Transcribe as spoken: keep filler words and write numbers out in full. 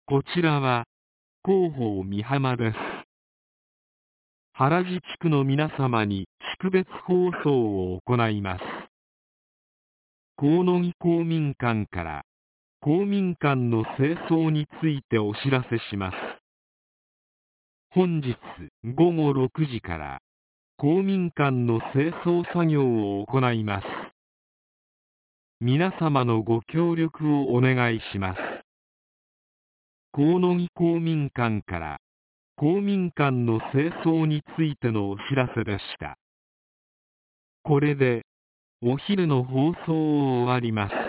こちらは広報美浜です。原地地区の皆様に地区別放送を行います。河野木公民館から公民館の清掃についてお知らせします。本日ごごろくじから公民館の清掃作業を行います。皆様のご協力をお願いします。河野木公民館から公民館の清掃についてのお知らせでした。これでお昼の放送を終わります。